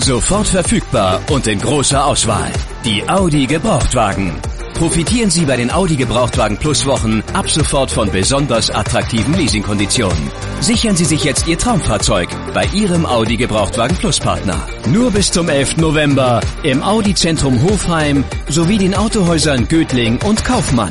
Sofort verfügbar und in großer Auswahl. Die Audi Gebrauchtwagen. Profitieren Sie bei den Audi Gebrauchtwagen Plus Wochen ab sofort von besonders attraktiven Leasingkonditionen. Sichern Sie sich jetzt Ihr Traumfahrzeug bei Ihrem Audi Gebrauchtwagen Plus Partner. Nur bis zum 11. November im Audi Zentrum Hofheim sowie den Autohäusern Götling und Kaufmann.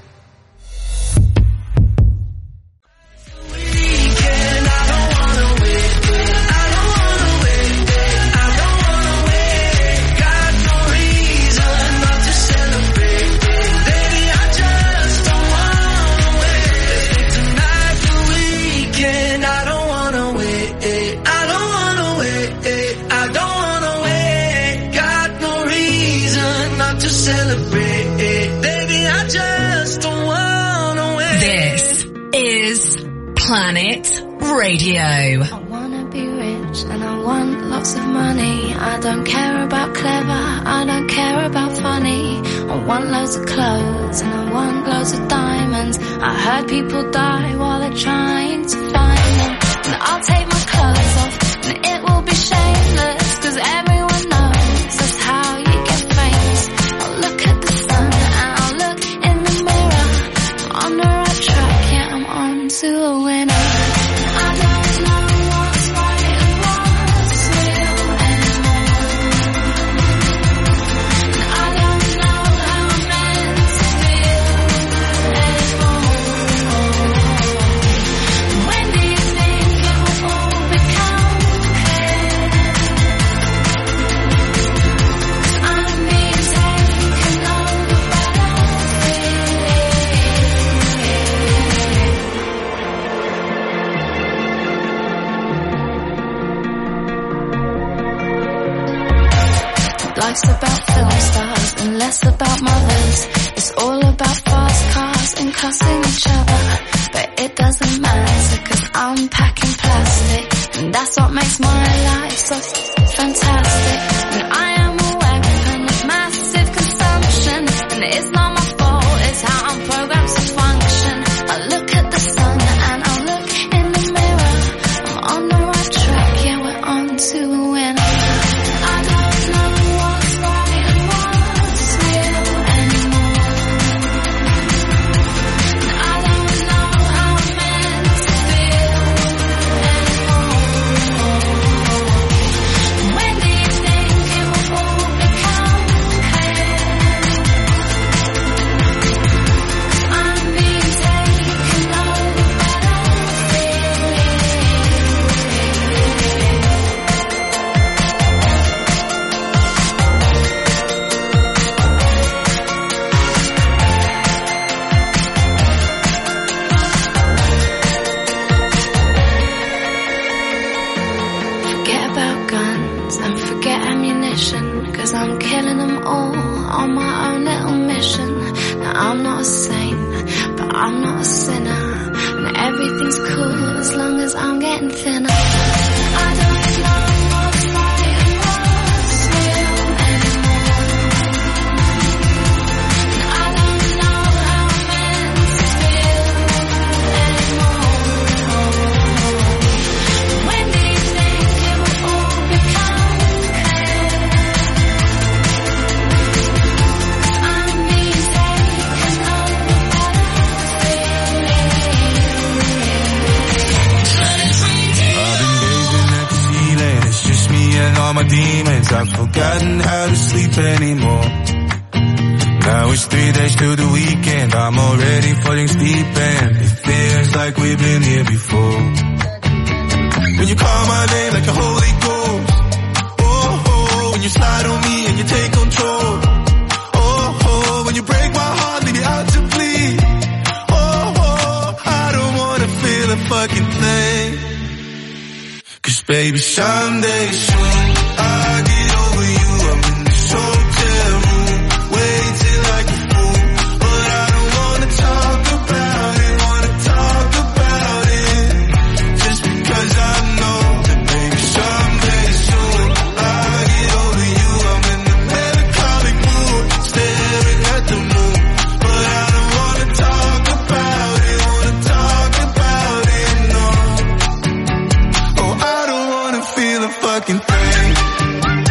Planet Radio. I wanna be rich and I want lots of money. I don't care about clever, I don't care about funny. I want loads of clothes and I want loads of diamonds. I heard people die while they're trying to find them. And I'll take my clothes off and it will be shameless, 'cause everyone knows that's how you get famous. I'll look at the sun and I'll look in the mirror. I'm on the right track, yeah, I'm on to a winner. Life's about film stars and less about mothers. It's all about fast cars and cussing each other. But it doesn't matter, 'cause I'm packing plastic, and that's what makes my life so fantastic. And I am a weapon of massive consumption, and it's not my fault, it's how I'm programmed to function. I look at the sun and I look in the mirror. I'm on the right track, yeah, we're on to a winner. I don't know what's right and what's real anymore. I don't know how I'm meant to feel anymore. When do you think it will all become clear? I'm being taken over by the Forget about guns and forget ammunition, 'cause I'm killing them all on my own little mission. Now I'm not a saint, but I'm not a sinner, and everything's cool as long as I'm getting thinner. I don't know what's right and what's real anymore. I don't know how I'm meant to feel anymore. When do you think it will all become clear? I'm being taken over by the I've been gazing at the ceiling, it's just me and all my demons. I've forgotten how to sleep anymore. Now it's 3 days till the weekend, I'm already falling deep and it feels like we've been here before. When you call my name like a Holy Ghost, oh, oh, when you slide on me and you take control, oh, oh, when you break my heart, leave me out to bleed, oh, oh, I don't wanna feel a fucking thing. 'Cause baby, someday soon I'll get over you. I'm in this hotel room, waiting like a fool, but I don't wanna talk about it, just because I know that baby, someday soon I'll get over you. I'm in the melancholic mood, staring at the moon, but I don't wanna talk about it, no. Oh, I don't wanna feel a fucking thing.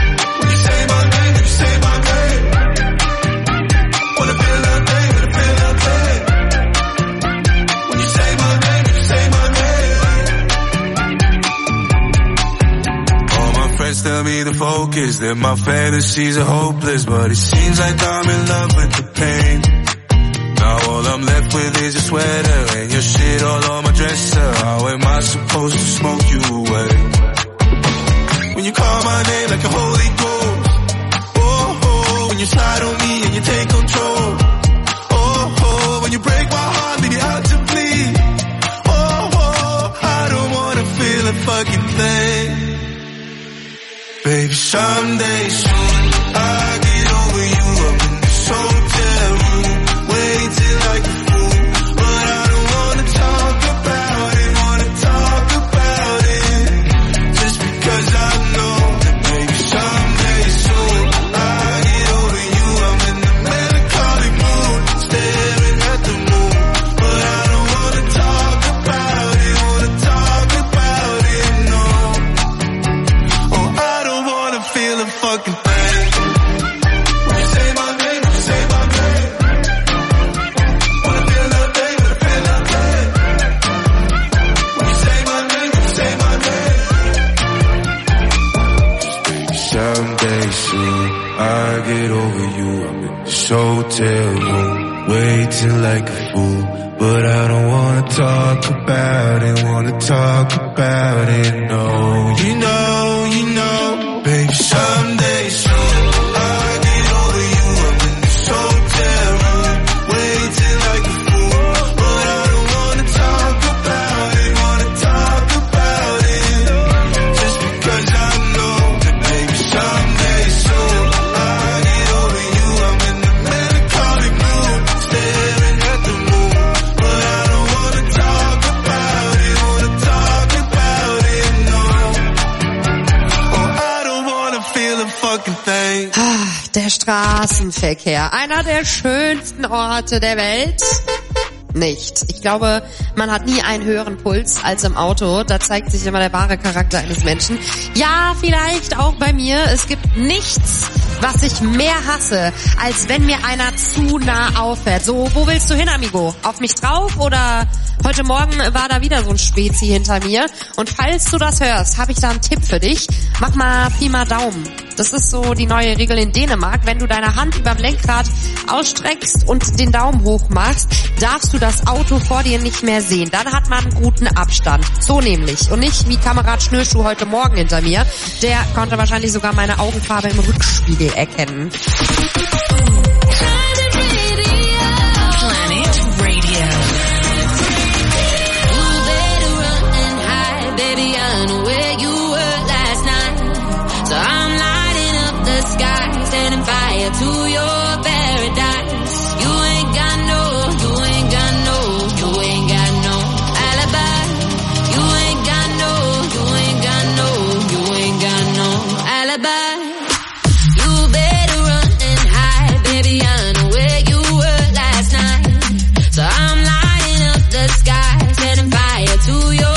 be the focus, then my fantasies are hopeless. But it seems like I'm in love with the pain. Now all I'm left with is your sweater and your shit all on my dresser. How am I supposed to smoke you away? When you call my name like a holy ghost, oh, oh, when you slide on me and you take control, oh, oh, when you break my heart, leave you out to bleed, oh, oh, I don't wanna feel a fucking thing. Baby, someday soon, I'll get over you. I'm in this hotel room, waiting like a fool, but I don't wanna talk about it, just because I know that maybe someday soon, I'll get over you. I'm in the melancholic mood, staring at the moon, but I don't wanna talk about it, no. Oh, I don't wanna feel a fucking thing. When you say my name, when you say my name, wanna feel nothing, wanna feel nothing. When you say my name, when you say my name. Someday soon, I'll get over you. I'm in this hotel room, waiting like a fool, but I don't wanna talk about it, no. You know, baby, someday soon, I'll get over you. I'm in this hotel room, waiting like a fool, but I don't wanna talk about it, just because I know that maybe someday soon, I'll get over you. I'm in the melancholic mood, staring at the moon, but I don't wanna talk about it, no. Oh, I don't wanna feel a fucking thing. Der Straßenverkehr, einer der schönsten Orte der Welt. Nicht. Ich glaube, man hat nie einen höheren Puls als im Auto. Da zeigt sich immer der wahre Charakter eines Menschen. Ja, vielleicht auch bei mir. Es gibt nichts, was ich mehr hasse, als wenn mir einer zu nah auffährt. So, wo willst du hin, Amigo? Auf mich drauf oder... Heute Morgen war da wieder so ein Spezi hinter mir. Und falls du das hörst, habe ich da einen Tipp für dich. Mach mal Pi mal Daumen. Das ist so die neue Regel in Dänemark. Wenn du deine Hand überm Lenkrad ausstreckst und den Daumen hoch machst, darfst du das Auto vor dir nicht mehr sehen. Dann hat man einen guten Abstand. So nämlich. Und nicht wie Kamerad Schnürschuh heute Morgen hinter mir. Der konnte wahrscheinlich sogar meine Augenfarbe im Rückspiegel erkennen. Baby, I know where you were last night, so I'm lighting up the sky, setting fire to your paradise. You ain't got no alibi. You ain't got no alibi. You better run and hide, baby, I know where you were last night, so I'm lighting up the sky, setting fire to your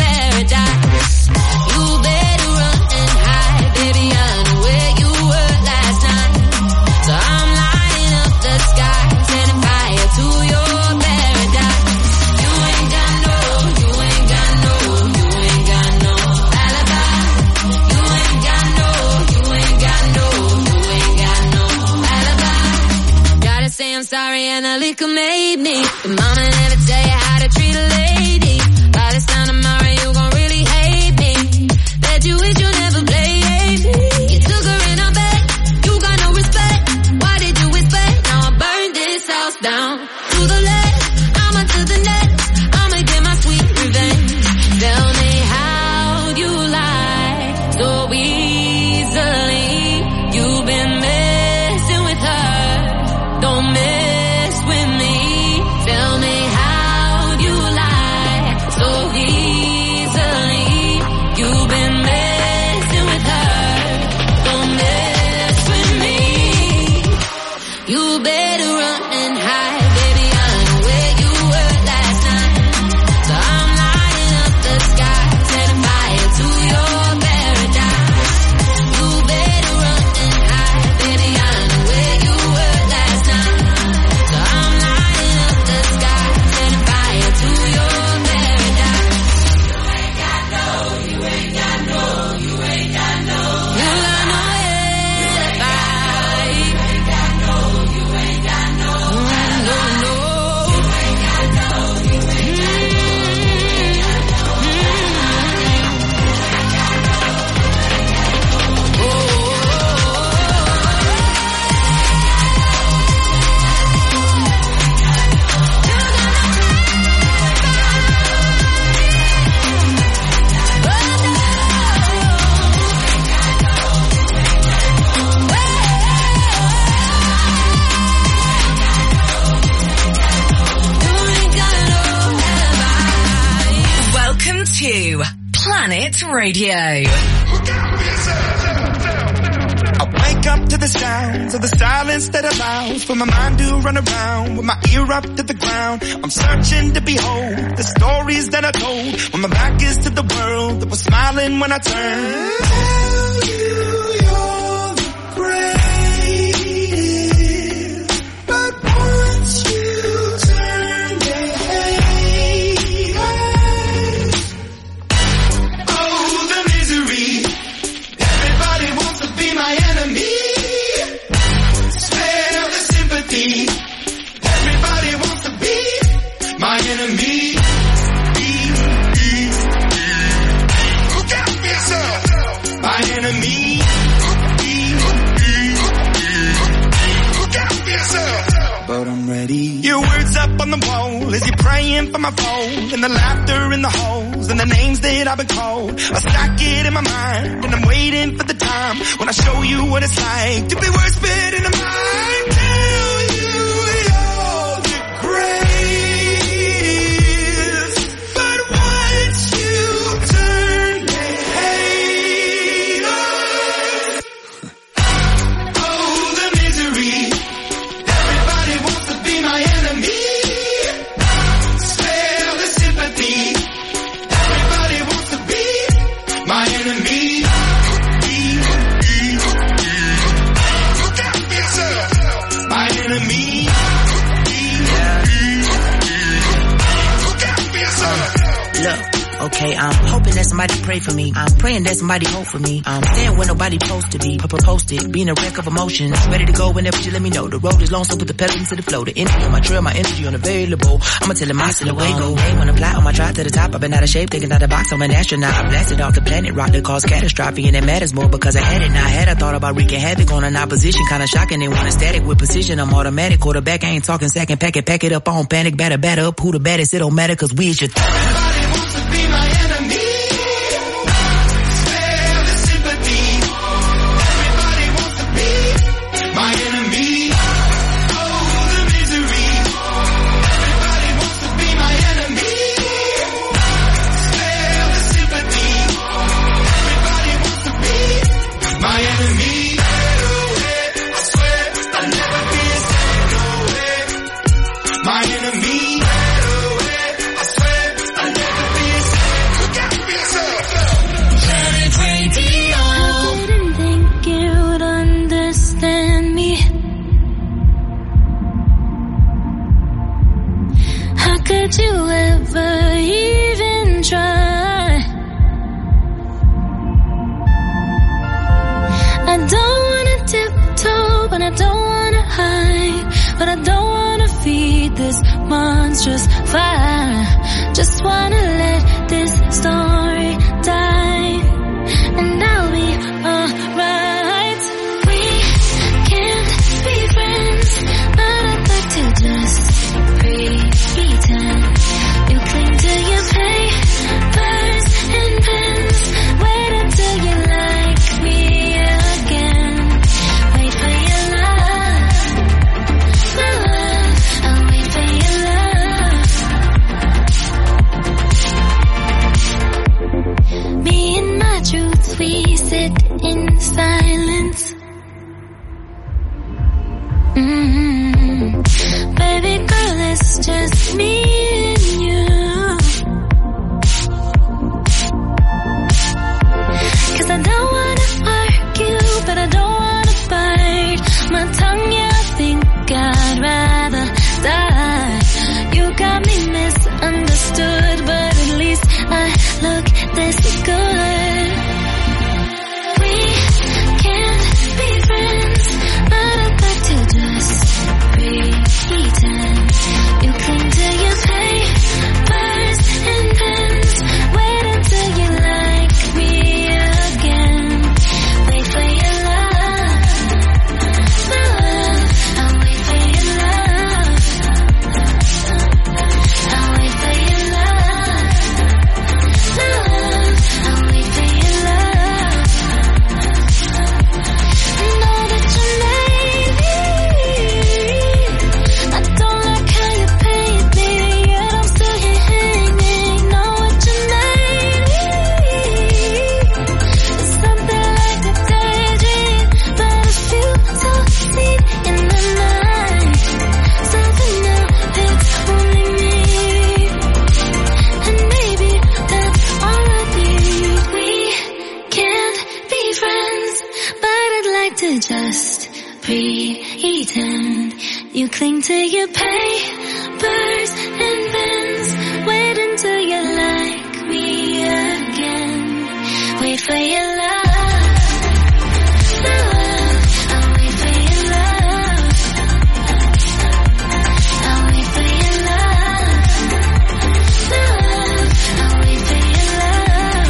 I'm sorry and the liquor made me. But mama never tell you how to treat a lady. By this time tomorrow you gon' really hate me. Bet you wish you never played me. You took her in her bed, you got no respect. Why did you expect? Now I burned this house down to the left, I'ma to the next, I'ma get my sweet revenge. Tell me how you lie so easily. You've been messing with her. Don't mess with me. Tell me how you lie Radio. I wake up to the sounds of the silence that allows for my mind to run around with my ear up to the ground. I'm searching to behold the stories that I told when my back is to the world that was smiling when I turned. Tell you you're the greatest, but once you turn they hate us. Oh, the misery. Everybody wants to be my enemy. Spare the sympathy. Everybody wants to be my enemy. Look out for yourself. My enemy. Look out for yourself. But I'm ready. Your words up on the wall as you're praying for my phone, and the laughter in the halls and the names that I've been called. I stack it in my mind and I'm waiting for the time when I show you what it's like to be worse fit in a mind. Tell you you're the greatest, but once you turn they hate us. Oh, the misery. Everybody wants to be my enemy. Spare the sympathy. Everybody wants to be my enemy. Look out for yourself. My enemy. Look out for yourself. Look, okay, I'm hoping that somebody pray for me. I'm praying that somebody hope for me. I'm staying where nobody supposed to be. Posted, being a wreck of emotions. Ready to go whenever you let me know. The road is long, so put the pedal into the flow. The energy on my trail, my energy unavailable. I'ma tell him I still away go. Hey, when I fly on my drive to the top, I've been out of shape, thinking out the box. I'm an astronaut. I blasted off the planet, rock that caused catastrophe, and it matters more because I had it. Now I had, I thought about wreaking havoc on an opposition. Kinda shocking, they want a static with precision. I'm automatic, quarterback, I ain't talking second, pack it up on panic, batter up. Who the baddest, it don't matter, cause we is your Everybody wants to be my enemy. Spare the sympathy. Everybody wants to be my enemy. Oh, the misery. Everybody wants to be my enemy. Spare the sympathy. Everybody wants to be my enemy. I swear I'll never be a second away. My enemy. I swear I'll never be a second. Look out for yourself. I didn't think you'd understand me. How could you ever even try? I don't wanna tiptoe, but I don't wanna hide, but I don't wanna feed this monstrous fire. Just wanna let this story die, and I'll be alright. We can't be friends, but I'd like to just pretend. You cling to your papers and pens. Wait until you like me again. Wait for your love, my love. I'll wait for your love. Me and my truths, we sit in silence. Baby girl, it's just me and you. 'Cause I don't wanna argue, but I don't wanna fight. My tongue, yeah, I think I'd rather die. You got me misunderstood, but at least I look this good. We can't be friends, but I'd like to just pretend. You cling to your like to just pretend. You cling to your papers and pens. Wait until you like me again. Wait for your love. I'll wait for your love. I'll wait for your love. I'll wait for your love.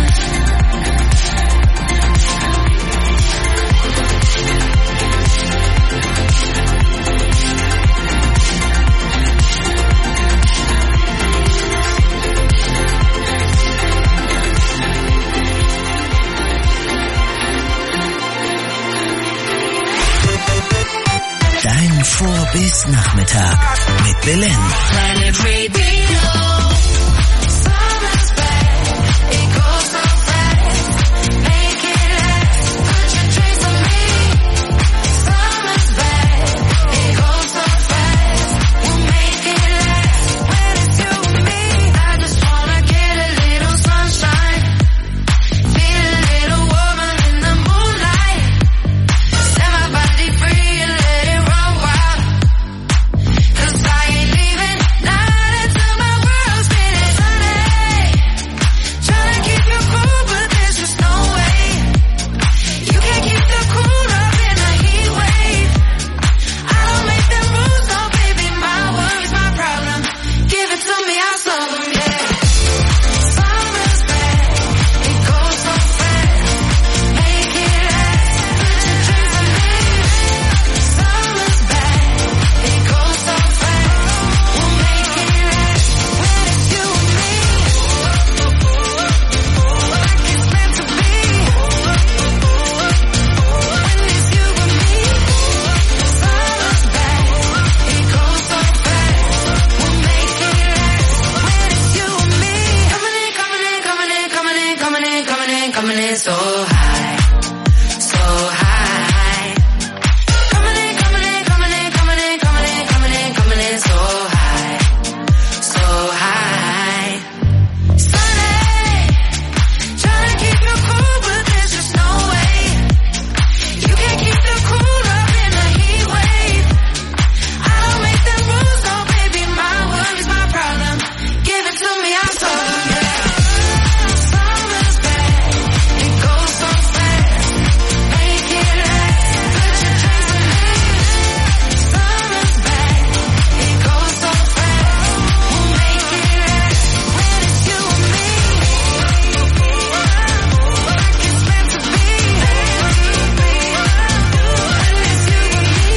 Dein Vor-bis-Nachmittag mit Belen. Planet Radio. Summer's back, it goes so fast. Make it last, put your trace on me. Summer's back, it goes so fast. We'll make it last when it's you and me. I just wanna get a little sunshine, feel a little warmer in the moonlight. Set my body free and let it run wild. 'Cause I ain't leaving, not until my world's spinning sunny. Tryna keep you cool, but there's just no way. You can't keep the cool up in a heat wave. I don't make the rules, no baby, my worries, my problem. Give it to me, I'll solve them, yeah. Summer's back, it goes so fast. Make it last, put your dreams on me. Summer's back, it goes so fast. We'll make it last when it's you and me. Like it's meant to be. When it's you and me. Summer's back, it goes so fast. We'll make it last when it's you and me. Coming in, coming in, coming in, coming in, coming in, coming in, coming in so high, so high. Coming in, coming in, coming in, coming in, coming in, coming in, coming in so high, so high. Sunny, trying to keep you cool, but there's just no way. You can't keep the cool up in a heat wave. I don't make the rules, no baby, my worries, my problem. Give it to me, I'll solve them, yeah. Summer's back, it goes so fast. Make it last, put your dreams on me. Summer's back, it goes so fast. We'll make it last when it's you and me. Like it's meant to be. When it's you and me.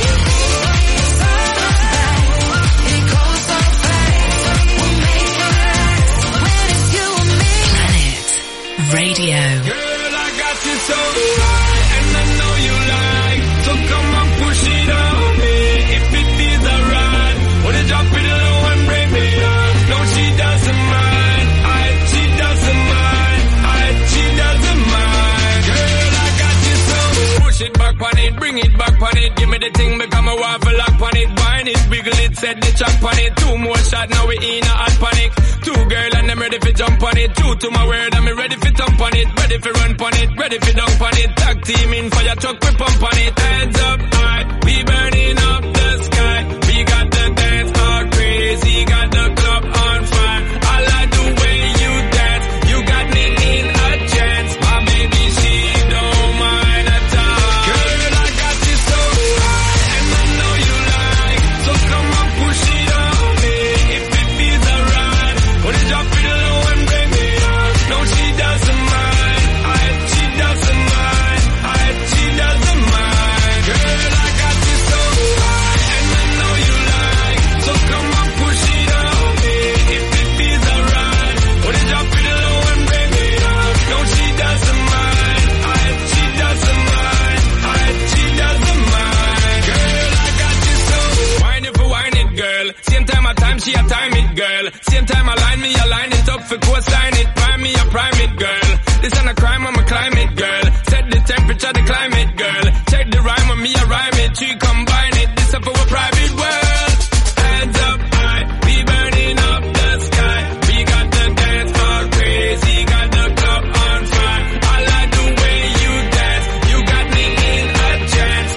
Summer's back, it goes so fast. We'll make it last when it's you and me. Planet Radio. Girl, I got you so high, and I know you like. So come on, push it on me, if it feels alright. Wanna drop it low and bring me up. No, she doesn't mind. She doesn't mind. She doesn't mind. Girl, I got you so. Push it back on it, bring it back on it. Give me the thing, become a waffle lock on it. Wine it, wiggle it, set the chop on it. 2 more shots, now we in a hot panic. 2 girl and I'm ready for jump on it. True to my word, I'm ready for thump on it. Ready for run on it, ready for dunk on it. Tag team in fire truck, we pump on it. Hands up high, we burning up the sky. We got the dance all crazy, got the club on fire. I like the way you dance, you got me in a chance. My baby, she don't mind at all. Girl, I got you so high, and I know you like. So come on, push it on me, if it feels alright. Wanna drop it low and bring me up. No, she doesn't mind. She doesn't mind. She doesn't mind. Girl, I got you so high, and I know you like. So come on, push it on me, if it feels alright. Wanna drop it low and bring me up. No, she doesn't mind. She doesn't mind. She doesn't mind. Girl, I got you so. Wine it for wine it, girl. Same time I time, she a time it, girl. Same time I line me, I line it up for coastline it. Prime me, I prime it, girl. This ain't a crime, I'm a climate, girl. Set the temperature, the climate, girl. Check the rhyme when me, I rhyme it. She combine it, this up for a private world. Hands up high, we burning up the sky. We got the dance all crazy, got the club on fire. I like the way you dance, you got me in a chance.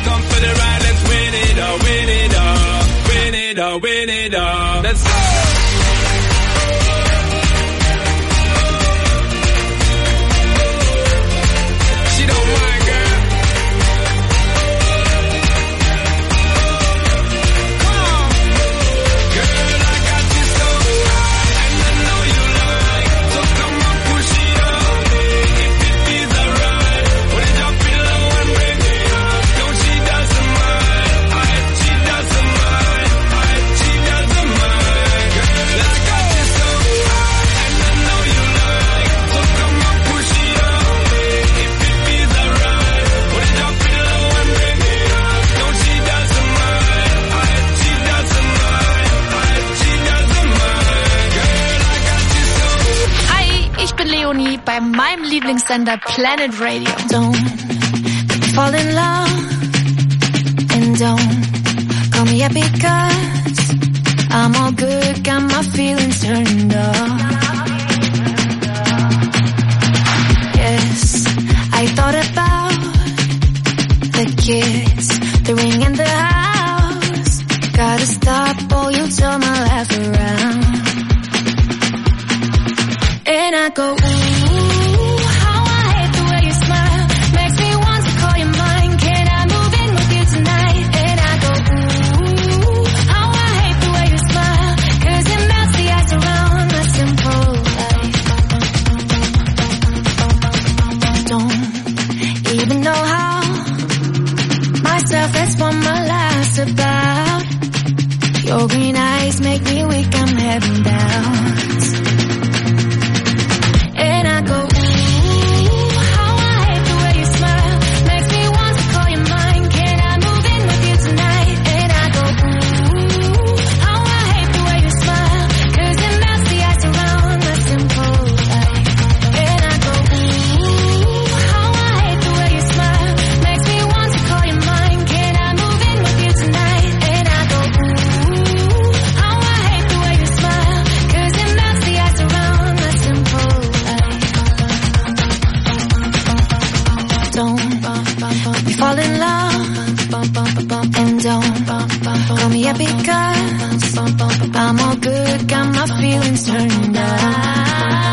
come for the ride, let's win it all, win it all, win it all, win it all. Let's go. She don't mind, girl. Come on. Girl, I got you so high, and I know you like. So come on, push it on me. If it feels alright, put it up below and bring it up. No, she doesn't mind. She doesn't mind. She doesn't mind. Girl, I got you so high, and I know you like. So come on, push it on me. If it feels alright, put it up below and bring it up. No, she doesn't mind. She doesn't mind. She doesn't mind. Girl, I got you so. Hi, ich bin Leonie bei meinem Lieblingssender Planet Radio. Don't fall in love and don't call me up because I'm all good, got my feelings turned off. Yes, I thought about the kids, the ring and the house. Gotta stop or you'll turn my life around. And I go, ooh, how I hate the way you smile. Makes me want to call you mine. Can I move in with you tonight? And I go, ooh, how I hate the way you smile. 'Cause it melts the ice around my simple life. Don't even know how myself, that's what my life's about. Your green eyes make me weak, I'm heaven bound. And I go, ooh, how I hate the way you smile. Makes me want to call you mine. Can I move in with you tonight? And I go, ooh, how I hate the way you smile. 'Cause it melts the ice around my simple life. And I go, ooh, how I hate the way you smile. Makes me want to call you mine. Can I move in with you tonight? And I go, ooh, how I hate the way you smile. 'Cause it melts the ice around my simple life. Don't we fall in love and don't call me up because I'm all good, got my feelings turned on.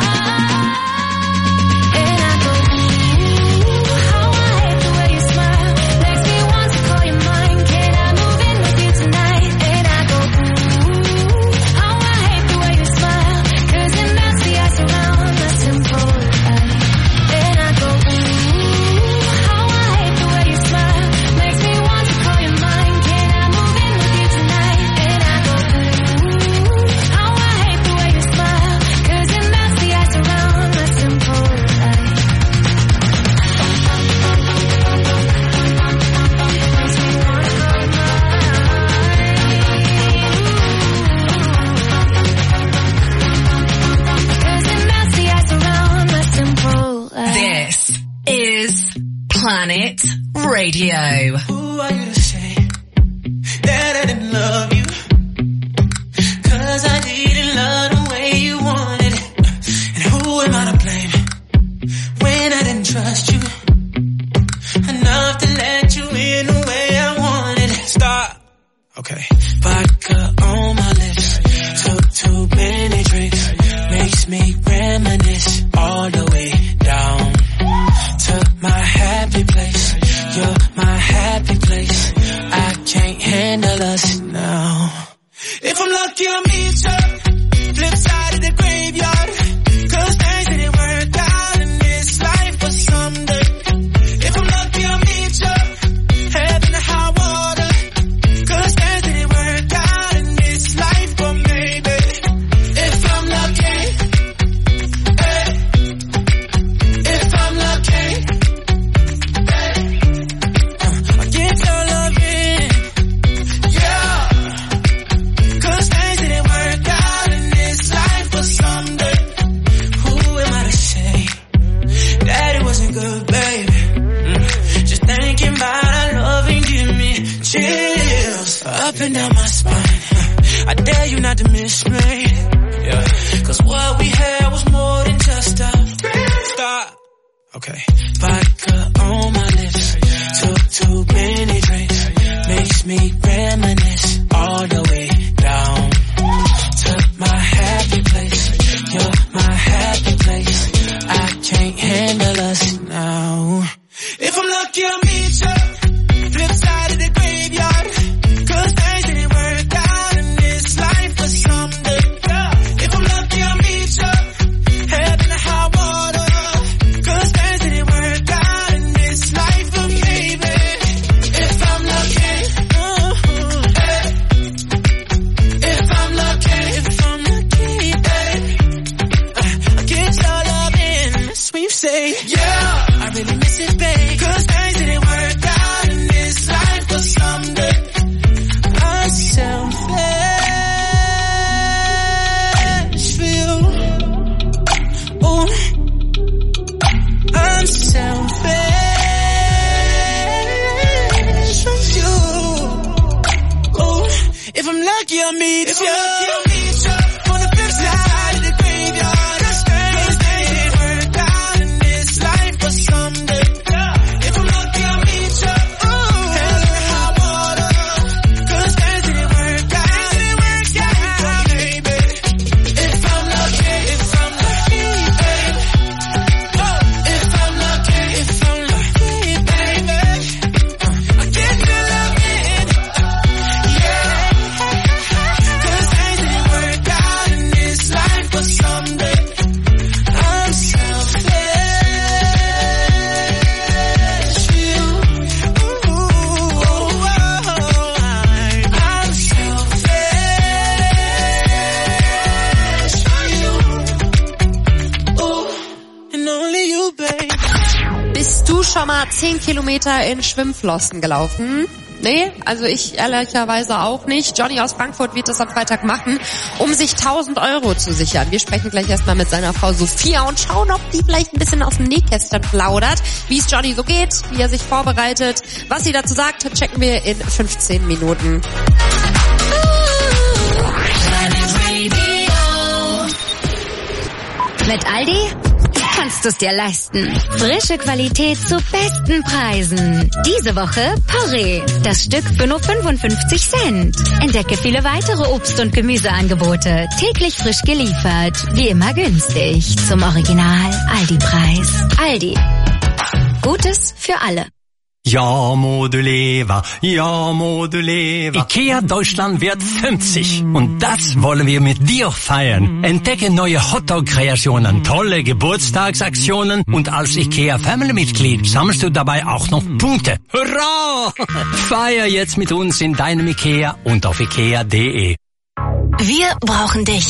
And I go, ooh, how I hate the way you smile. Makes me want to call you mine. Can I move in with you tonight? And I go, ooh, how I hate the way you smile. 'Cause it melts the ice around my simple life. And I go, ooh, how I hate the way you smile. Makes me want to call you mine. Can I move in with you tonight? And I go, ooh, how I hate the way you smile. 'Cause it melts the ice around my simple life. Makes me want to call you mine. 'Cause it melts the ice around my simple life. This is Planet Radio. Who are you to say that I didn't love you? 'Cause I didn't love the way you wanted it. And who am I to blame when I didn't trust you enough to let you in the way I wanted it? Stop. Okay. Vodka on my lips, took too many drinks, makes me reminisce all the way down to my happy place. You're my happy place. I can't handle us now. If I'm lucky, I'll meet you flip side of the graveyard. 'Cause things didn't work out in this life for someday. If I'm lucky, I'll meet you heaven or high water. 'Cause things didn't work out in this life, but maybe if I'm lucky, hey, if I'm lucky, hey, I'll get your love in, yeah. 'Cause things didn't work out in this life, but someday, who am I to say that it wasn't good, baby? Just thinking about our love and give me chills up and down my spine. I dare you not to miss me, yeah. 'Cause what we had was more than just a stop. Okay. Vodka on my lips, took too many drinks, makes me reminisce all the way down to my happy place. You're my happy place. I can't handle us now. If I'm lucky, I'll meet you flip side of the graveyard. 'Cause things didn't work out in this life for someday. If I'm lucky, I'll meet you heaven or high water. 'Cause things didn't work out in this life for me, baby. If I'm lucky, hey. If I'm lucky, baby, I'll get your love in the sweepstakes. Yeah, I really miss it, babe. 'Cause things didn't work out in this life for someday. I'm selfish for you. Ooh, I'm selfish for you. Ooh, if I'm lucky, I'll meet you. On the flip side of the graveyard. 'Cause things didn't work out in this life for someday. If I'm lucky, I'll meet you. Hell or high water. 'Cause things didn't work out, baby. If I'm lucky, babe. If I'm lucky, baby, I'll get your love in. Yeah. 'Cause things didn't work out in this life for someday. I'm selfish for you. Ooh, I'm selfish for you. Ooh, and only you, babe. Bist du schon mal 10 Kilometer in Schwimmflossen gelaufen? Nee, also ich ehrlicherweise auch nicht. Johnny aus Frankfurt wird das am Freitag machen, um sich 1.000 € zu sichern. Wir sprechen gleich erstmal mit seiner Frau Sophia und schauen, ob die vielleicht ein bisschen aus dem Nähkästchen plaudert, wie es Johnny so geht, wie er sich vorbereitet. Was sie dazu sagt, checken wir in 15 Minuten. Mit Aldi kannst du es dir leisten. Frische Qualität zu besten Preisen. Diese Woche Porree. Das Stück für nur 55 Cent. Entdecke viele weitere Obst- und Gemüseangebote. Täglich frisch geliefert. Wie immer günstig. Zum Original Aldi-Preis. Aldi. Gutes für alle. Ja, Modeleva, ja, Modeleva. IKEA Deutschland wird 50 und das wollen wir mit dir feiern. Entdecke neue Hotdog-Kreationen, tolle Geburtstagsaktionen und als IKEA Family-Mitglied sammelst du dabei auch noch Punkte. Hurra! Feier jetzt mit uns in deinem IKEA und auf ikea.de. Wir brauchen dich.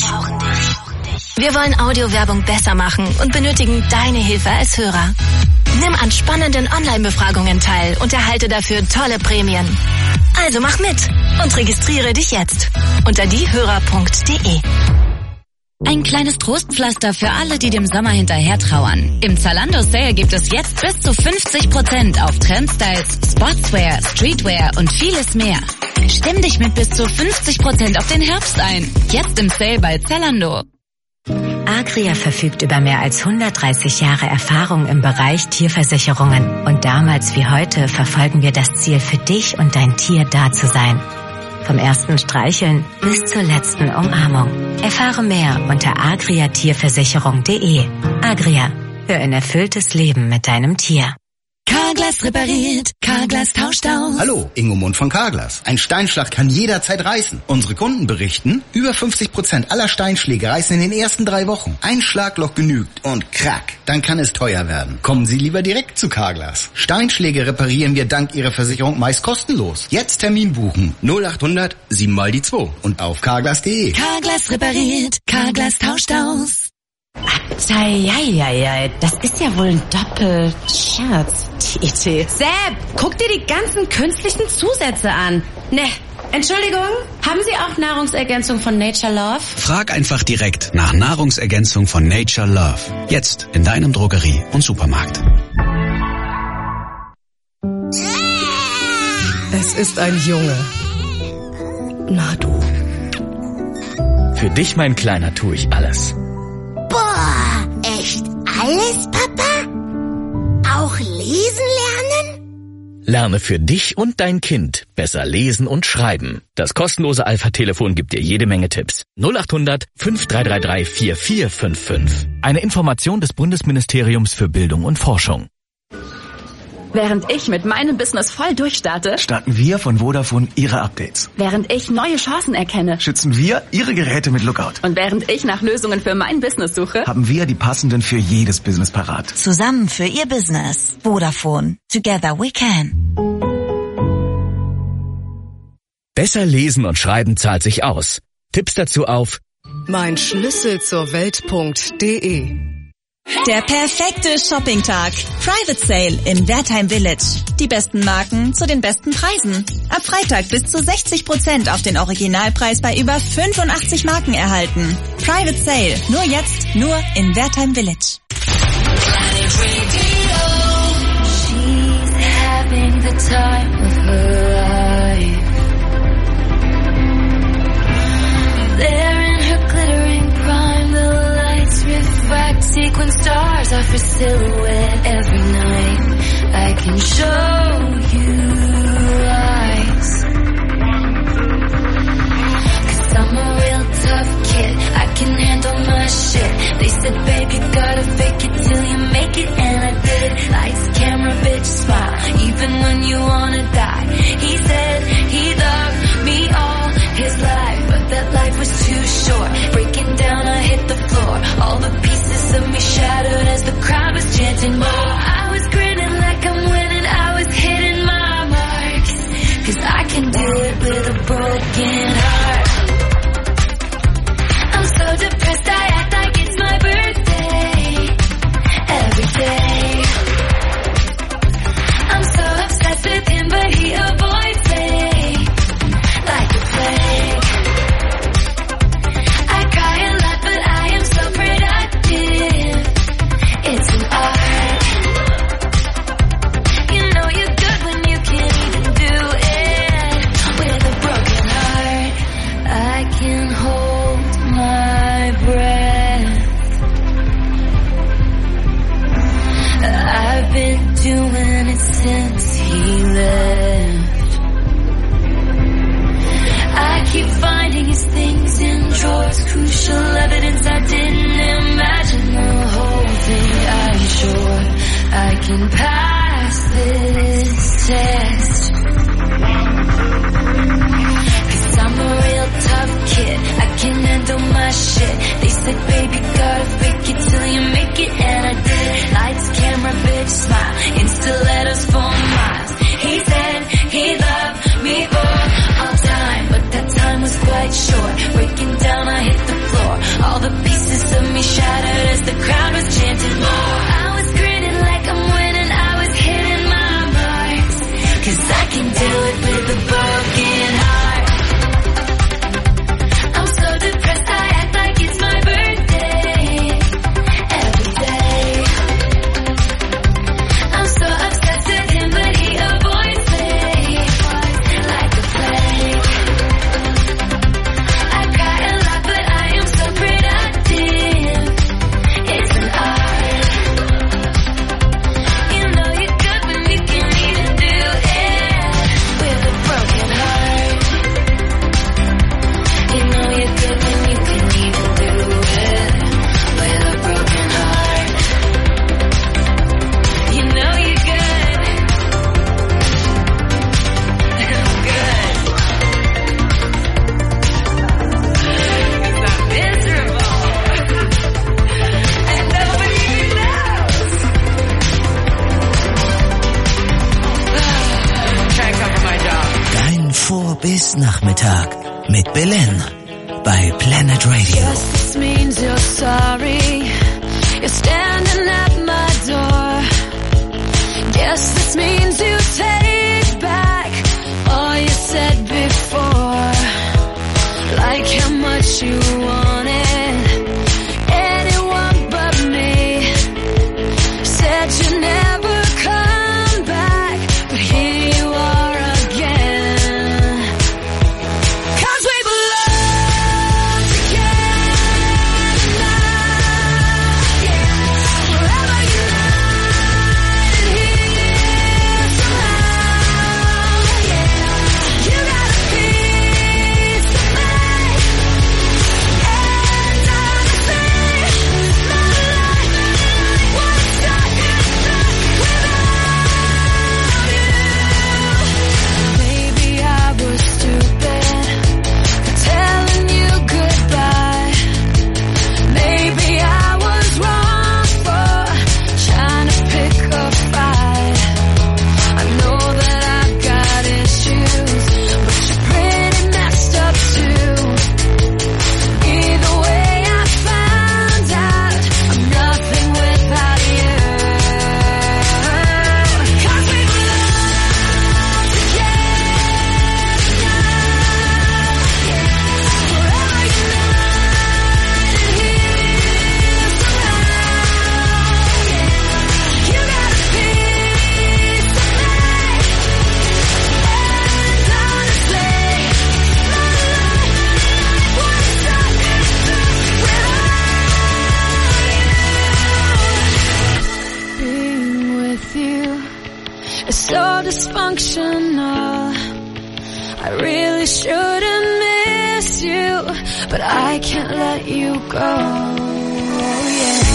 Wir wollen Audiowerbung besser machen und benötigen deine Hilfe als Hörer. Nimm an spannenden Online-Befragungen teil und erhalte dafür tolle Prämien. Also mach mit und registriere dich jetzt unter diehörer.de. Ein kleines Trostpflaster für alle, die dem Sommer hinterher trauern. Im Zalando Sale gibt es jetzt bis zu 50% auf Trendstyles, Sportswear, Streetwear und vieles mehr. Stimm dich mit bis zu 50% auf den Herbst ein. Jetzt im Sale bei Zalando. Agria verfügt über mehr als 130 Jahre Erfahrung im Bereich Tierversicherungen. Und damals wie heute verfolgen wir das Ziel, für dich und dein Tier da zu sein. Vom ersten Streicheln bis zur letzten Umarmung. Erfahre mehr unter agriatierversicherung.de. Agria, für ein erfülltes Leben mit deinem Tier. Carglass repariert, Carglass tauscht aus. Hallo, Ingo Mund von Carglass. Ein Steinschlag kann jederzeit reißen. Unsere Kunden berichten, über 50% aller Steinschläge reißen in den ersten 3 Wochen. Ein Schlagloch genügt und krack, dann kann es teuer werden. Kommen Sie lieber direkt zu Carglass. Steinschläge reparieren wir dank Ihrer Versicherung meist kostenlos. Jetzt Termin buchen. 0800 7 mal die 2 und auf carglass.de. Carglass repariert, Carglass tauscht aus. Eieieiei, das ist ja wohl ein Doppel-Scherz, die Idee. Sepp, guck dir die ganzen künstlichen Zusätze an. Ne, Entschuldigung, haben Sie auch Nahrungsergänzung von Nature Love? Frag einfach direkt nach Nahrungsergänzung von Nature Love. Jetzt in deinem Drogerie- und Supermarkt. Es ist ein Junge. Na du. Für dich, mein Kleiner, tue ich alles. Boah, echt alles, Papa? Auch lesen lernen? Lerne für dich und dein Kind besser lesen und schreiben. Das kostenlose Alpha-Telefon gibt dir jede Menge Tipps. 0800 5333 4455. Eine Information des Bundesministeriums für Bildung und Forschung. Während ich mit meinem Business voll durchstarte, starten wir von Vodafone Ihre Updates. Während ich neue Chancen erkenne, schützen wir Ihre Geräte mit Lookout. Und während ich nach Lösungen für mein Business suche, haben wir die passenden für jedes Business parat. Zusammen für Ihr Business. Vodafone. Together we can. Besser lesen und schreiben zahlt sich aus. Tipps dazu auf mein Schlüssel zur Welt.de. Der perfekte Shoppingtag. Private Sale im Wertheim Village. Die besten Marken zu den besten Preisen. Ab Freitag bis zu 60% auf den Originalpreis bei über 85 Marken erhalten. Private Sale. Nur jetzt, nur in Wertheim Village. She's having the time of her life. There in her glittering prime, the lights reflect sequin stars off her silhouette every night. I can show you eyes, 'cause I'm a real tough kid, I can handle my shit. They said, baby, gotta fake it till you make it, and I did. Lights, camera, bitch, smile, even when you wanna die. He said he loved me all his life, but that life was too short. Breaking down, I hit the floor. All the pieces of me shattered as the crowd was chanting more. I was grinning like I'm winning, I was hitting my marks, 'cause I can do it with a broken heart. I'm so depressed, I act like it's my birthday every day. I'm so obsessed with him, but he avoids me like a plague. I cry a lot, but I am so productive. It's an art. You know you're good when you can't even do it with a broken heart. I can hold my breath. I've been doing it since he left. I keep finding his things in drawers, crucial evidence I didn't imagine. The whole thing, I'm sure I can pass this test, 'cause I'm a real tough kid, I can handle my shit. They said, baby, gotta fake it till you make it, and I did. Lights, camera, bitch, smile, Insta letters for miles. He said he loved me for all time, but that time was quite short. Breaking down, I hit the floor. All the pieces of me shattered as the crowd was chanting more. I was grinning like I'm winning, I was hitting my marks, 'cause I can do it with a broken heart. I'm so depressed, I act like it's my birthday every day. I'm so obsessed with him, but he avoids me like a plague. I cry a lot, but I am so productive. It's an art. You know you're good when you can't even do it with a broken heart. You know you're good when you can't even do it with a broken heart. You know you're good. I'm good. 'Cause I'm miserable. And nobody even knows. Can't cover my job. Dein Vorbiss-Nachmittag mit Belen bei Planet Radio. Guess this means you're sorry. You're standing at my door. Guess this means you take back all you said before. Like how much you wanted anyone but me. Said you'd never come back, but here you are again. 'Cause we belong together now. dysfunctional. I really shouldn't miss you, but I can't let you go. Yeah.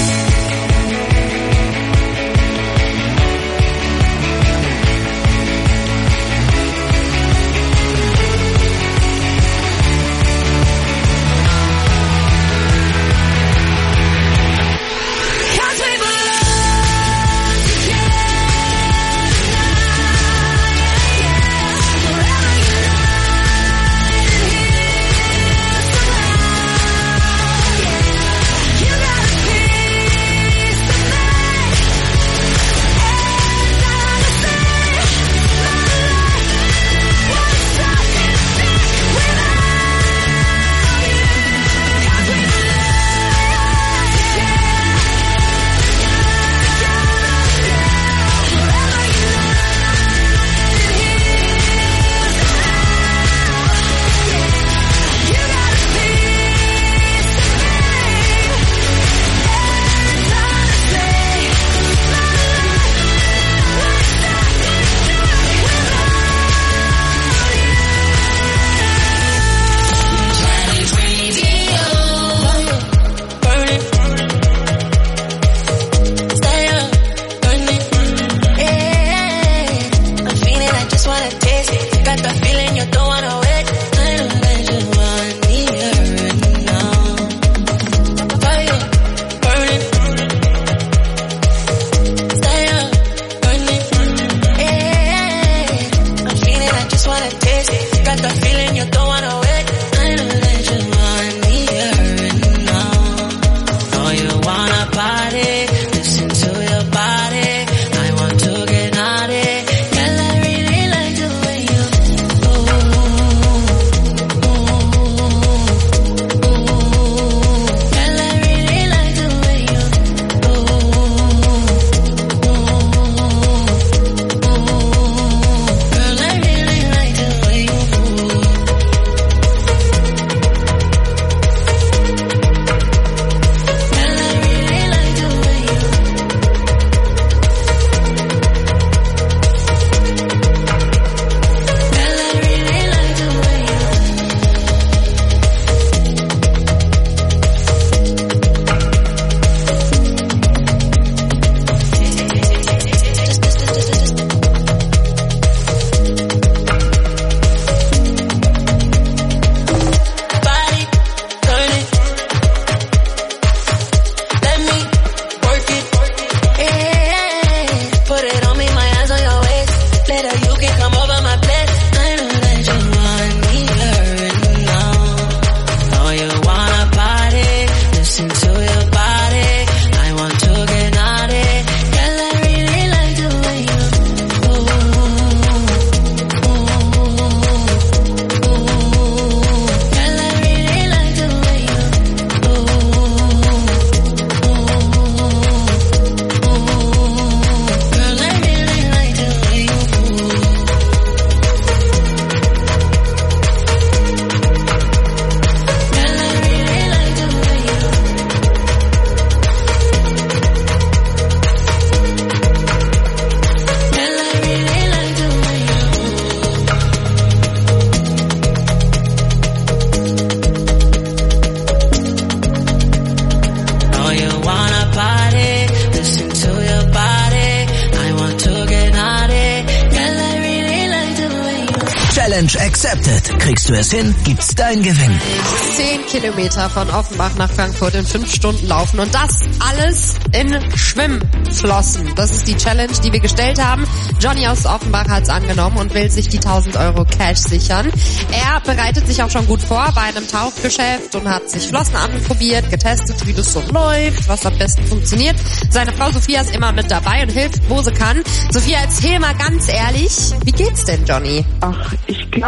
Challenge accepted. Kriegst du es hin, gibt's dein Gewinn. 10 Kilometer von Offenbach nach Frankfurt in 5 Stunden laufen und das alles in Schwimmflossen. Das ist die Challenge, die wir gestellt haben. Johnny aus Offenbach hat's angenommen und will sich die 1000 Euro Cash sichern. Er bereitet sich auch schon gut vor bei einem Tauchgeschäft und hat sich Flossen anprobiert, getestet, wie das so läuft, was am besten funktioniert. Seine Frau Sophia ist immer mit dabei und hilft, wo sie kann. Sophia, erzähl mal ganz ehrlich, wie geht's denn, Johnny? Ach, ich glaube,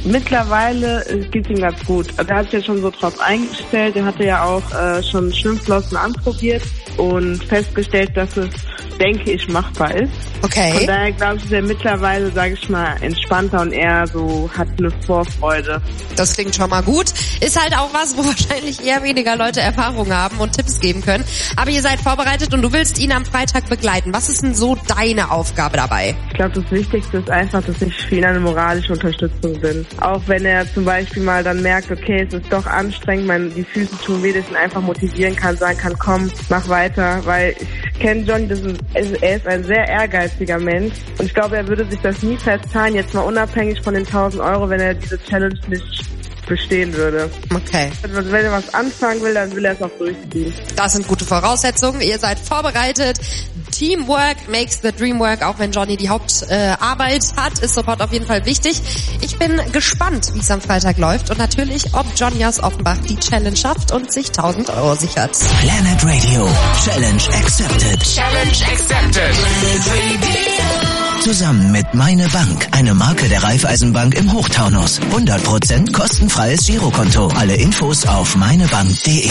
Mittlerweile geht's ihm ganz gut. Er hat sich ja schon so drauf eingestellt. Er hatte ja auch schon Schwimmflossen anprobiert und festgestellt, dass es, denke ich, machbar ist. Okay. Von daher glaube ich, ist er mittlerweile, sage ich mal, entspannter und eher so hat eine Vorfreude. Das klingt schon mal gut. Ist halt auch was, wo wahrscheinlich eher weniger Leute Erfahrung haben und Tipps geben können. Aber ihr seid vorbereitet und du willst ihn am Freitag begleiten. Was ist denn so deine Aufgabe dabei? Ich glaube, das Wichtigste ist einfach, dass ich für ihn eine moralische Unterstützung bin. Auch wenn er zum Beispiel mal dann merkt, okay, es ist doch anstrengend, die Füße tun weh, dass ich ihn einfach motivieren kann, sagen kann, komm, mach weiter, weil ich kenne Johnny, er ist ein sehr ehrgeiziger Mensch und ich glaube, er würde sich das nie verzeihen, jetzt mal unabhängig von den 1.000 €, wenn er diese Challenge nicht bestehen würde. Okay. Wenn er was anfangen will, dann will er es auch durchziehen. Das sind gute Voraussetzungen. Ihr seid vorbereitet. Teamwork makes the dream work. Auch wenn Johnny die Hauptarbeit hat, ist Support auf jeden Fall wichtig. Ich bin gespannt, wie es am Freitag läuft und natürlich, ob Johnny aus Offenbach die Challenge schafft und sich 1.000 € sichert. Planet Radio. Challenge accepted. Challenge accepted. Zusammen mit Meine Bank, eine Marke der Raiffeisenbank im Hochtaunus. 100% kostenfreies Girokonto. Alle Infos auf meinebank.de.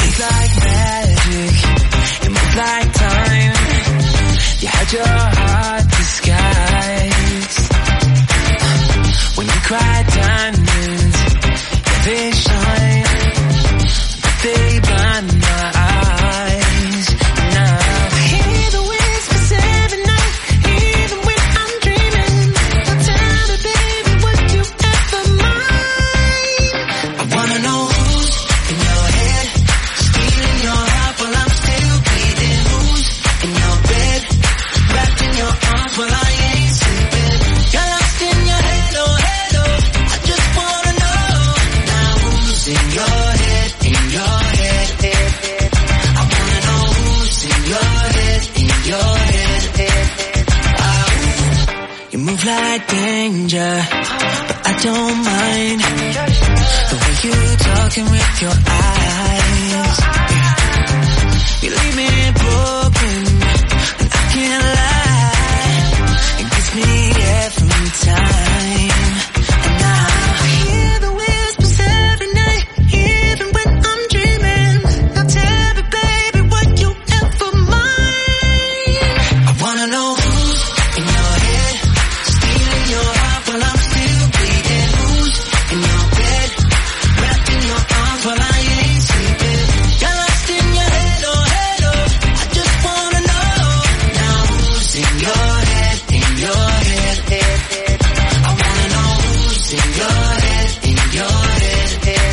You had your heart disguised when you cried diamonds, yeah, they shine, but they blind my eyes. Now I hear the whispers every night, even when I'm dreaming. Now tell me, baby, would you ever mind? I wanna know who's in your head, stealing your heart while I'm still bleeding. Who's in your bed, wrapped in your arms while I ain't sleeping. You're lost in your head, oh, head, oh. I just wanna know now who's in your head, head, head. I wanna know who's in your head, head. You move like danger, but I don't mind the way you talking with your eyes. You leave me broken, and I can't lie. It gets me every time. And now I hear the whispers every night, even when I'm dreaming. Now tell me, baby, would you ever mind? I wanna know who's in your head, stealing your heart while I'm still bleeding. Who's in your bed, wrapped in your arms while I ain't sleeping. You're lost in your head, oh, head, oh. I just wanna know now who's in your head, head, head. I wanna know who's in your head, head.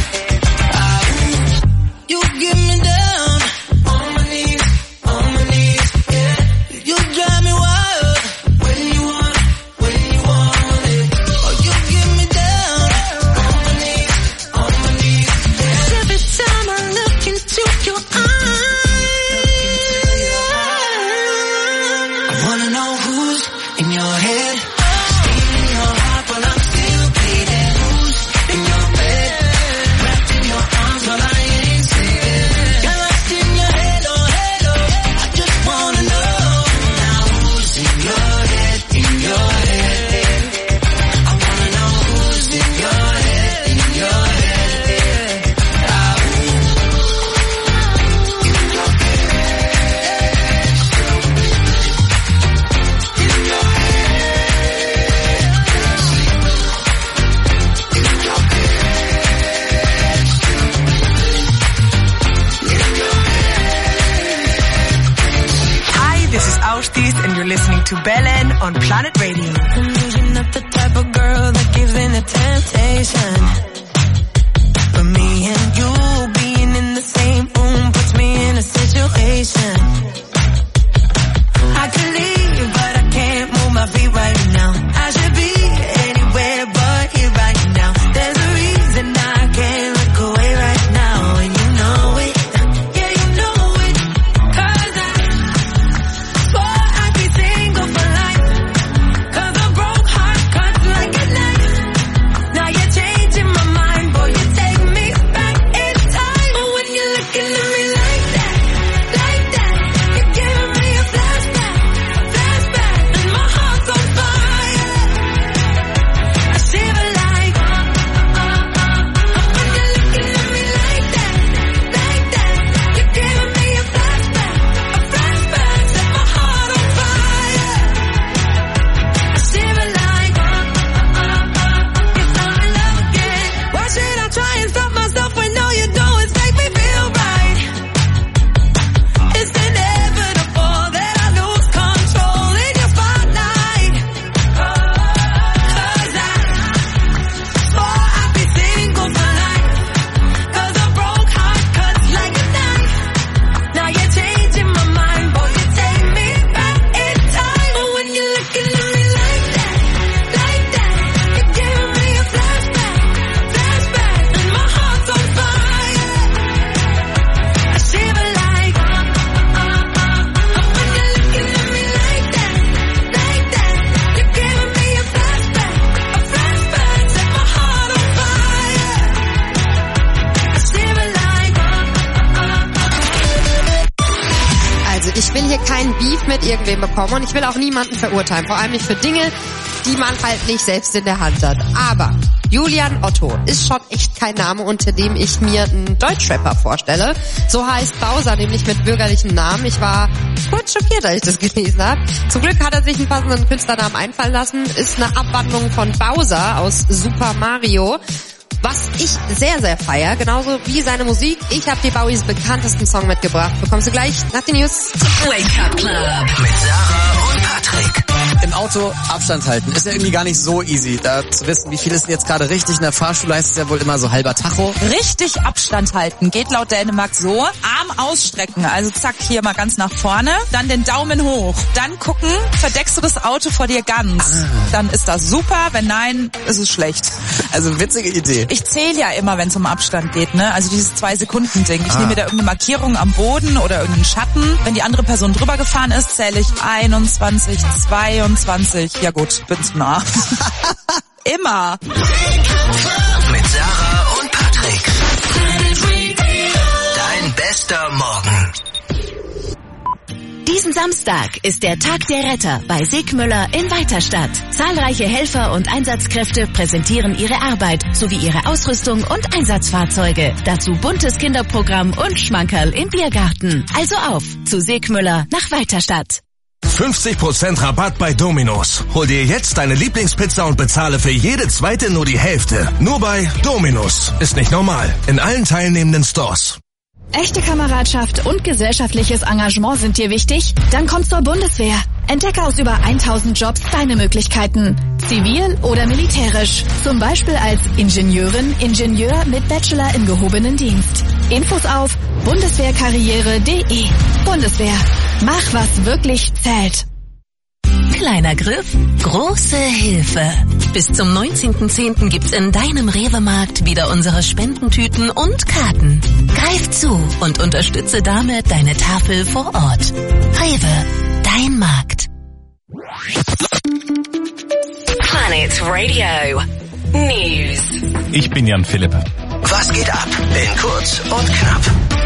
You get me down on my knees, yeah. You drive me wild when you want it. Oh, you get me down on my knees, yeah. Every time I look into your eyes, I wanna know who's in your head, stealing your heart while I'm still bleeding. Who's in your bed, wrapped in your arms while I ain't sleeping. You're lost in your head, oh, head, oh. I just wanna know now who's in your head, head. I wanna know who's in your head, head. Hi, this is Austis and you're listening to Belen on Planet Radio. I'm usually not the type of girl that gives in to temptation, but me and you being in the same room puts me in a situation. I could leave, but I can't move my feet right now. I should be anywhere but here right now. There's a reason I can't look away right now, and you know it. Yeah, you know it. 'Cause I swore I'd be single for life. 'Cause a broke heart cuts like a knife. Now you're changing my mind, boy, you take me back in time. But when you're looking at me like that, you're giving me a flashback, and my heart's on fire. mit irgendwem bekommen und ich will auch niemanden verurteilen, vor allem nicht für Dinge, die man halt nicht selbst in der Hand hat. Aber Julian Otto ist schon echt kein Name, unter dem ich mir einen Deutschrapper vorstelle. So heißt Bowser nämlich mit bürgerlichem Namen. Ich war kurz schockiert, als ich das gelesen habe. Zum Glück hat er sich einen passenden Künstlernamen einfallen lassen. Ist eine Abwandlung von Bowser aus Super Mario. Was ich sehr, sehr feiere, genauso wie seine Musik. Ich habe dir Bowies bekanntesten Song mitgebracht. Bekommst du gleich nach den News. Wake Up Club mit Sarah und Patrick. Im Auto Abstand halten. Ist ja irgendwie gar nicht so easy, da zu wissen, wie viel ist denn jetzt gerade richtig. In der Fahrschule heißt es ja wohl immer so halber Tacho. Richtig Abstand halten geht laut Dänemark so. Arm ausstrecken, also zack, hier mal ganz nach vorne. Dann den Daumen hoch. Dann gucken, verdeckst du das Auto vor dir ganz. Dann ist das super, wenn nein, ist es schlecht. Also witzige Idee. Ich zähle ja immer, wenn es um Abstand geht, ne? Also dieses 2-Sekunden-Ding. Ich nehme mir da irgendeine Markierung am Boden oder irgendeinen Schatten. Wenn die andere Person drüber gefahren ist, zähle ich 21, 22. Ja gut, bin's nah. Immer. Mit Sarah und Patrick. Dein bester Morgen. Diesen Samstag ist der Tag der Retter bei Segmüller in Weiterstadt. Zahlreiche Helfer und Einsatzkräfte präsentieren ihre Arbeit sowie ihre Ausrüstung und Einsatzfahrzeuge. Dazu buntes Kinderprogramm und Schmankerl im Biergarten. Also auf zu Segmüller nach Weiterstadt. 50% Rabatt bei Domino's. Hol dir jetzt deine Lieblingspizza und bezahle für jede zweite nur die Hälfte. Nur bei Domino's. Ist nicht normal. In allen teilnehmenden Stores. Echte Kameradschaft und gesellschaftliches Engagement sind dir wichtig? Dann komm zur Bundeswehr. Entdecke aus über 1000 Jobs deine Möglichkeiten. Zivil oder militärisch. Zum Beispiel als Ingenieurin, Ingenieur mit Bachelor im gehobenen Dienst. Infos auf bundeswehrkarriere.de. Bundeswehr. Mach, was wirklich zählt. Kleiner Griff, große Hilfe. Bis zum 19.10. gibt's in deinem Rewe-Markt wieder unsere Spendentüten und Karten. Greif zu und unterstütze damit deine Tafel vor Ort. Rewe, dein Markt. Planet Radio News. Ich bin Jan Philipp. Was geht ab in kurz und knapp?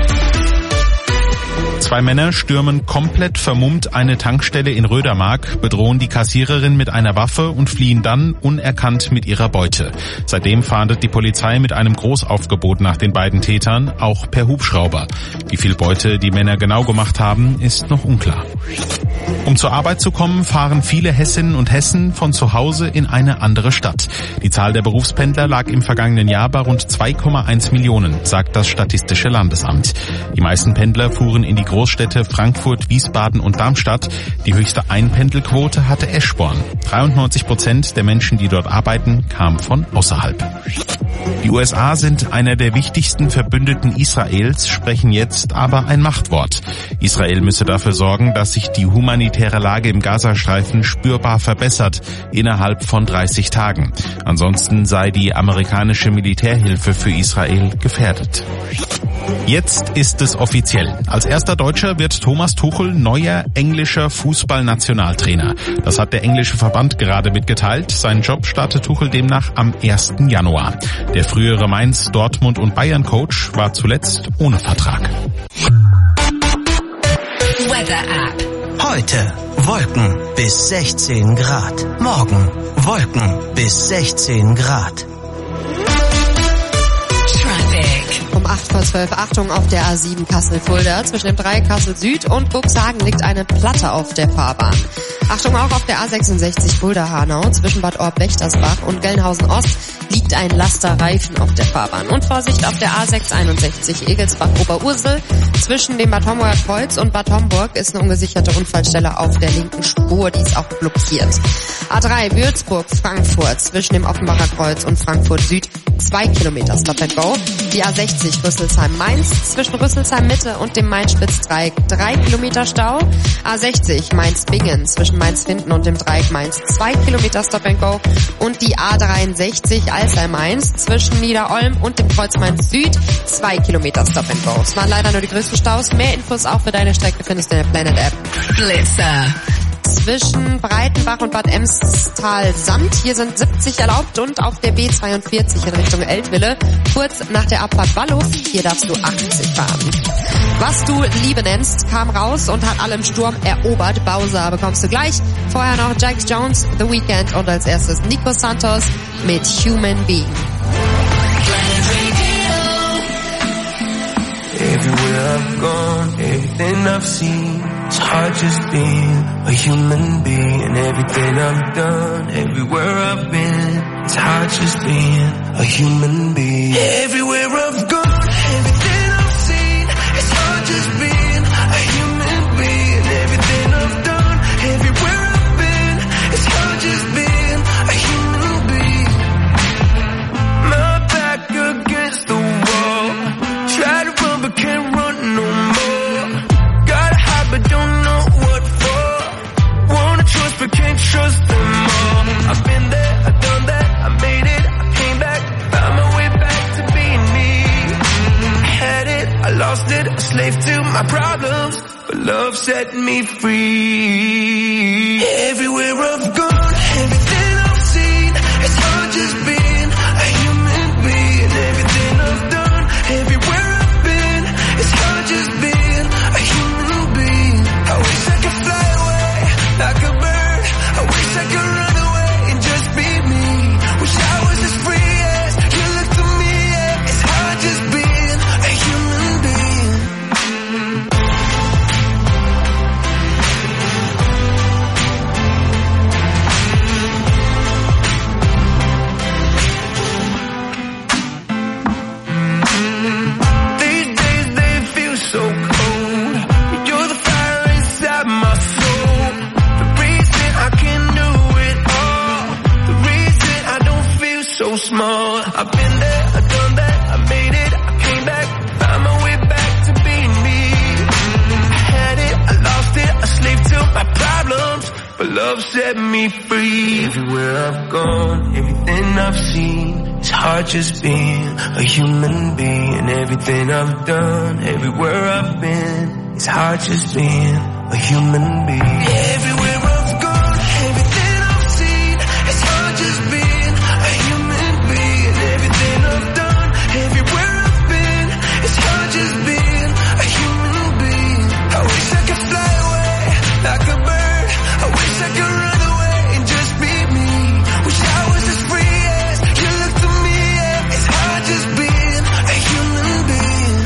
2 Männer stürmen komplett vermummt eine Tankstelle in Rödermark, bedrohen die Kassiererin mit einer Waffe und fliehen dann unerkannt mit ihrer Beute. Seitdem fahndet die Polizei mit einem Großaufgebot nach den beiden Tätern, auch per Hubschrauber. Wie viel Beute die Männer genau gemacht haben, ist noch unklar. Um zur Arbeit zu kommen, fahren viele Hessinnen und Hessen von zu Hause in eine andere Stadt. Die Zahl der Berufspendler lag im vergangenen Jahr bei rund 2,1 Millionen, sagt das Statistische Landesamt. Die meisten Pendler fuhren in die Großstädte Frankfurt, Wiesbaden und Darmstadt. Die höchste Einpendelquote hatte Eschborn. 93% der Menschen, die dort arbeiten, kamen von außerhalb. Die USA sind einer der wichtigsten Verbündeten Israels, sprechen jetzt aber ein Machtwort. Israel müsse dafür sorgen, dass sich die humanitäre Lage im Gazastreifen spürbar verbessert, innerhalb von 30 Tagen. Ansonsten sei die amerikanische Militärhilfe für Israel gefährdet. Jetzt ist es offiziell. Als erster Deutscher wird Thomas Tuchel neuer englischer Fußballnationaltrainer. Das hat der englische Verband gerade mitgeteilt. Sein Job startet Tuchel demnach am 1. Januar. Der frühere Mainz, Dortmund und Bayern-Coach war zuletzt ohne Vertrag. Weather App. Heute Wolken bis 16 Grad. Morgen Wolken bis 16 Grad. Um 8:12 Achtung auf der A7 Kassel-Fulda. Zwischen dem Dreieck Kassel Süd und Buxhagen liegt eine Platte auf der Fahrbahn. Achtung auch auf der A66 Fulda-Hanau. Zwischen Bad Orb-Wächtersbach und Gelnhausen Ost liegt ein Lasterreifen auf der Fahrbahn. Und Vorsicht auf der A661 Egelsbach-Oberursel. Zwischen dem Bad Homburger Kreuz und Bad Homburg ist eine ungesicherte Unfallstelle auf der linken Spur. Die ist auch blockiert. A3 Würzburg-Frankfurt. Zwischen dem Offenbacher Kreuz und Frankfurt Süd 2 Kilometer Stop and Go. Die A60 Rüsselsheim-Mainz zwischen Rüsselsheim-Mitte und dem Main-Spitz-Dreieck 3 Kilometer Stau. A60 Mainz-Bingen zwischen Mainz-Finden und dem Dreieck Mainz 2 Kilometer Stop and Go. Und die A63 Alzey-Mainz zwischen Niederolm und dem Kreuz Mainz Süd 2 Kilometer Stop and Go. Es waren leider nur die größten Staus. Mehr Infos auch für deine Strecke findest du in der Planet App. Blitzer. Zwischen Breitenbach und Bad Emstal-Sand. Hier sind 70 erlaubt und auf der B42 in Richtung Eltville. Kurz nach der Abfahrt Walluf. Hier darfst du 80 fahren. Was du Liebe nennst, kam raus und hat alle im Sturm erobert. Bowser bekommst du gleich. Vorher noch Jax Jones, The Weeknd und als erstes Nico Santos mit Human Being. Everywhere I've gone, everything I've seen, it's hard just being a human being. And everything I've done, everywhere I've been, it's hard just being a human being. Everywhere I've gone, everything I've seen, it's hard just being a human being. And everything I've done, everywhere I've been, it's hard just being a human being. My back against the wall, try to run but can't run no more. Gotta hide but don't know what for. Wanna trust but can't trust them all. I've been there, I've done that, I made it, I came back, found my way back to being me. I had it, I lost it, a slave to my problems, but love set me free. Everywhere I've gone, everything I've seen, it's hard just being a human being. Everything I've done, everywhere I've been, it's hard just being a human being. I wish I could fly away like a bird. I wish I could run away and just be me. Wish I was as free as you look to me. Yeah. It's hard just being a human being. These days they feel so cold. You're the fire inside my soul. The reason I can do it all. The reason I don't feel so small. I've been there, I've done that, I made it, I came back, found my way back to being me. I had it, I lost it, a slave to my problems, but love set me free. Everywhere I've gone, everything I've seen, it's hard just being a human being. And everything I've done, everywhere I've been, it's hard just being a human being. Everywhere I've gone, everything I've seen, it's hard just being a human being. And everything I've done, everywhere I've been, it's hard just being a human being. I wish I could fly away like a bird. I wish I could run away and just be me. Wish I was as free as you look to me. Yeah. It's hard just being a human being.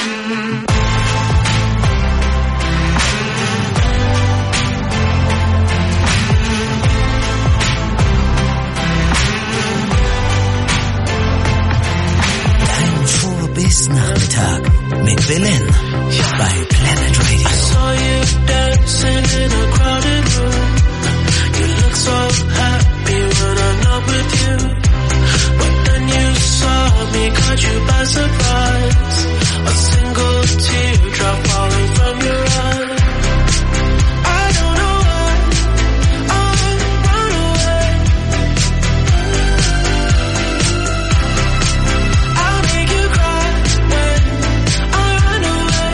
Dein Vorbis-Nachmittag mit Belen bei Planet Radio. I saw you dancing in a crowded room. You look so happy when I'm not with you. But then you saw me, caught you by surprise. A single teardrop falling from your eye. I don't know why I'll run away. I'll make you cry when I run away.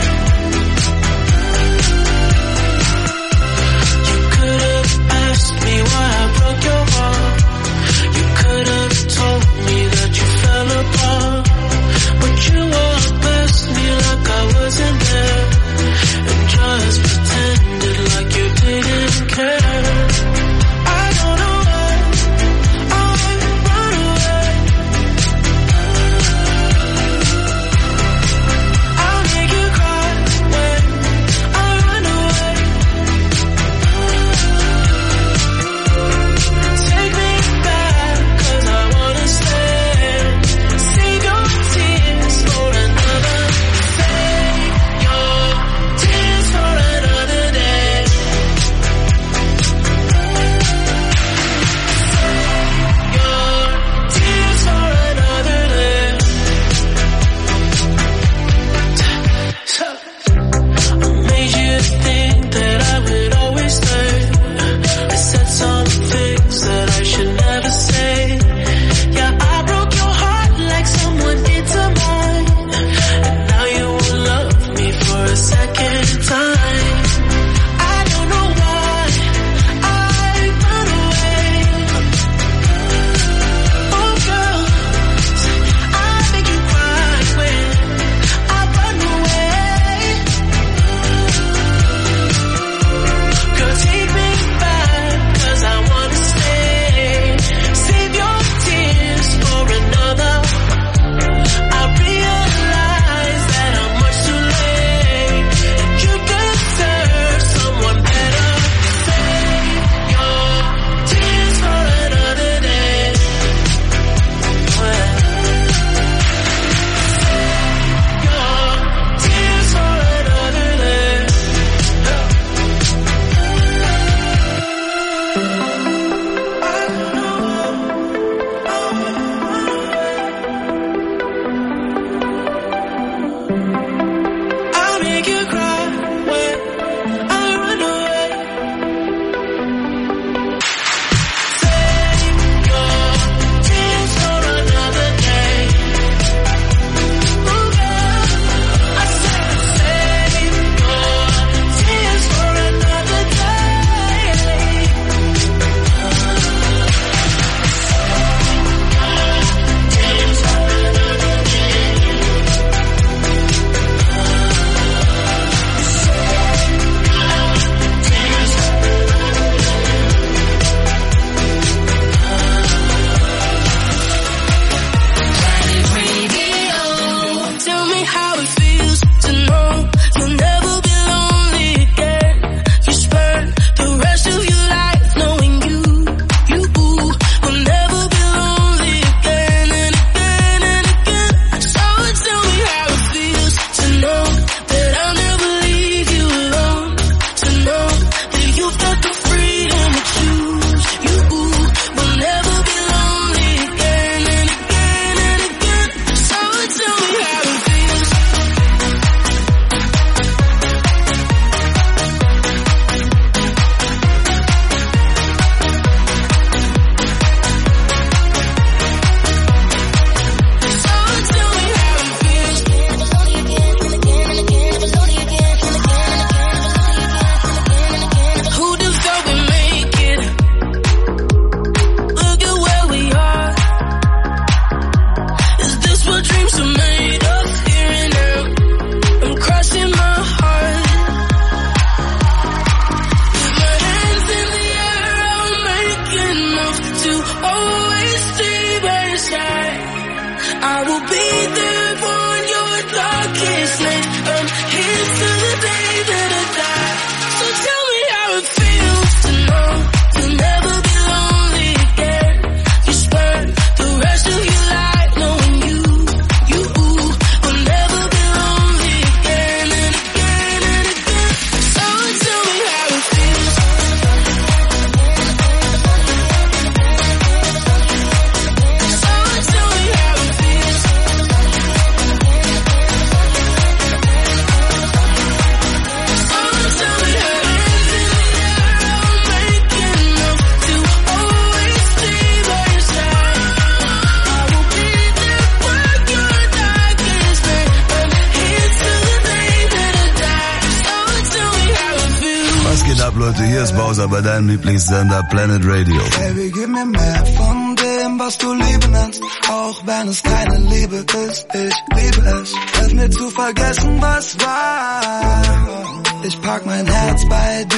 will be there for your darkest night. I'm here till the day that I die. So tell me how it feels to know you'll never be lonely again. You spend the rest of your life knowing you will never be lonely again and again and again. So tell me how it feels. Leute, hier ist Bowser bei deinem Lieblingssender Planet Radio. Baby, gib mir mehr von dem, was du Liebe nennst, auch wenn es keine Liebe ist. Ich liebe es, helf mir zu vergessen, was war. Ich pack mein Herz bei dir.